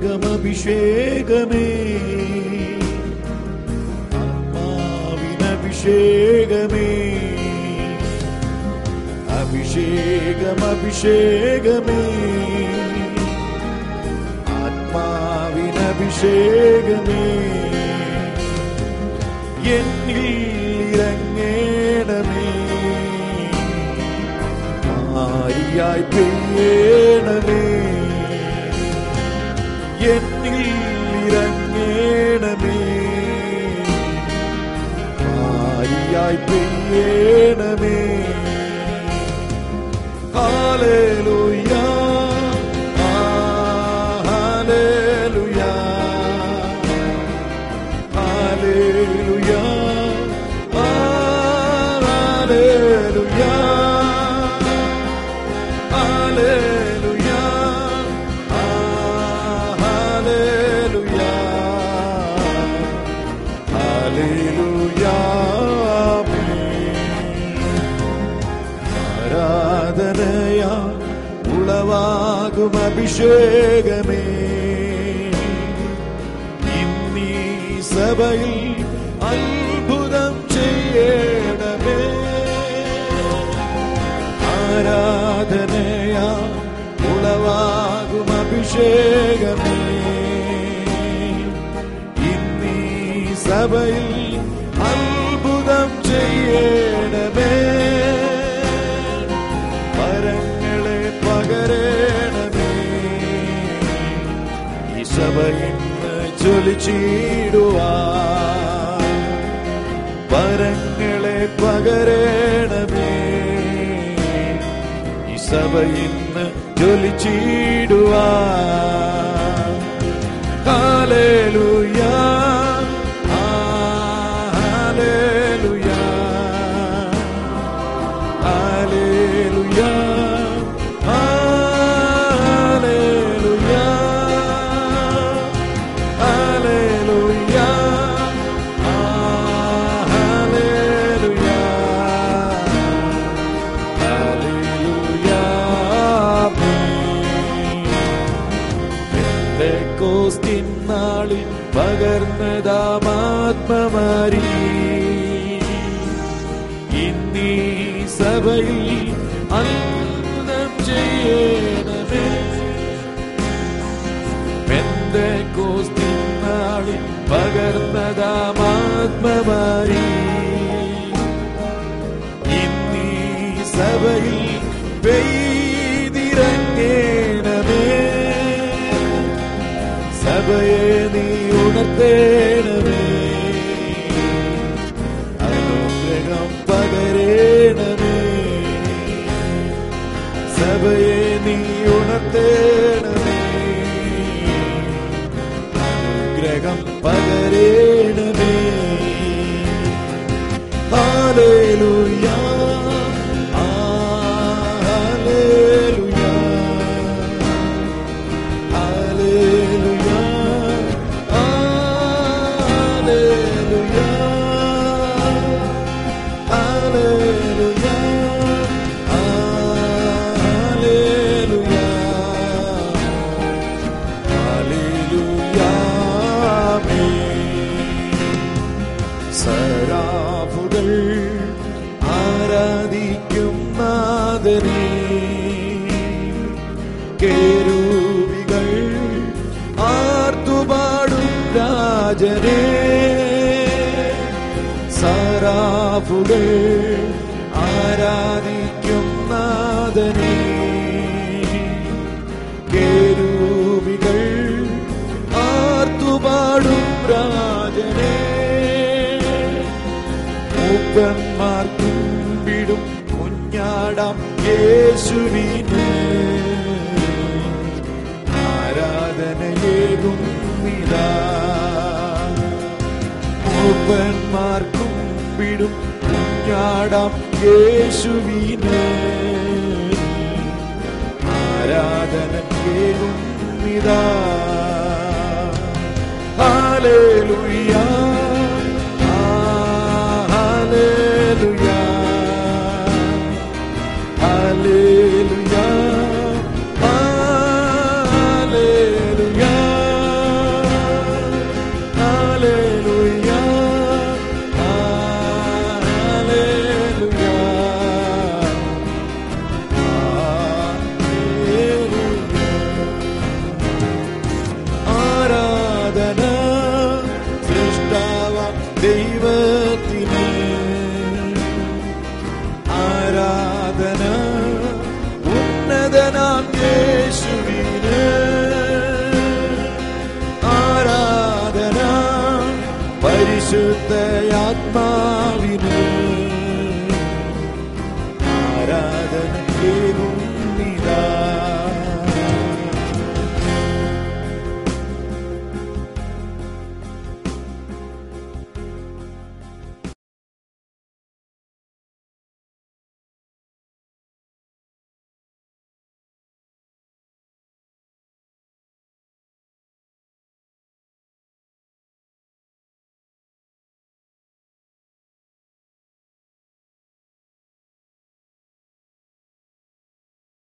അഭിഷേകമേ, ആത്മാവിനഭിഷേകമേ, അഭിഷേകമേ, ആത്മാവിനഭിഷേകമേ, എന്നിൽ ഇറങ്ങേണമേ, ആരിയായി പെയ്യണമേ, എന്നിൽ ഇറങ്ങേണമേ, ആരിയായി പെയ്യണമേ. ഹല്ലേലൂയ, ഹല്ലേലൂയ, ഹല്ലേലൂയ, ഹല്ലേലൂയ, ഹല്ലേലൂയ, ഹല്ലേലൂയ, ഹല്ലേലൂയ. ആരാധനയാ ഉളവാകും അഭിഷേകമേ, ഇന്നീ സഭയിൽ അത്ഭുതം ചെയ്യണമേ. ആരാധനയാ ഉളവാകും അഭിഷേകമേ, ഇന്നീ സഭയിൽ അത്ഭുതം ചെയ്യണമേ. വരങ്ങളെ പകരണമേ, ഈ സഭയിന്ന് ജ്വലിച്ചിടുവാൻ. വരങ്ങളെ പകരണമേ, ഈ സഭയിന്ന് ജ്വലിച്ചിടുവാൻ. ഹല്ലേലൂയ, ഹല്ലേലൂയ, ഹല്ലേലൂയ, ഹല്ലേലൂയ, ഹല്ലേലൂയ, ഹല്ലേലൂയ, ഹല്ലേലൂയ. പെന്തക്കോസ്തിൻ നാളിൽ പകർന്നതാമാത്മമാരി ഇന്നീ സഭയിൽ അത്ഭുതം ചെയ്യണമേ. പെന്തക്കോസ്തിൻ നാളിൽ പകർന്നതാമാത്മമാരി ഇന്നീ സഭയിൽ പെയ്തിറങ്ങേണമേ. സഭയെ നീ ഉണർത്തേണമേ, അനുഗ്രഹം പകരേണമേ. സഭയെ നീ ഉണർത്തേണമേ, അനുഗ്രഹം പകരേണമേ. ഹല്ലേലൂയ, ഹല്ലേലൂയ, ഹല്ലേലൂയ, ഹല്ലേലൂയ, ഹല്ലേലൂയ, ഹല്ലേലൂയ, ഹല്ലേലൂയ. സരാഫുകൾ ആരാധിക്കും നാഥനെ, കേരൂബികൾ ആർത്തുപാടും രാജനെ. സരാഫുകൾ ആരാധിക്കും നാഥനെ, കേരൂബികൾ ആർത്തുപാടും രാജനെ. മൂപ്പന്മാർ കുമ്പിടും കുഞ്ഞാടാം യേശുവിനെ, ആരാധനയേകും നിതാ. മൂപ്പന്മാർ കുമ്പിടും കുഞ്ഞാടാം യേശുവിനെ, ആരാധനയേകും നിതാ. ഹല്ലേലൂയ, ഹല്ലേലൂയ, ഹല്ലേലൂയ, ഹല്ലേലൂയ, പരിശുദ്ധ ആത്മാവിന്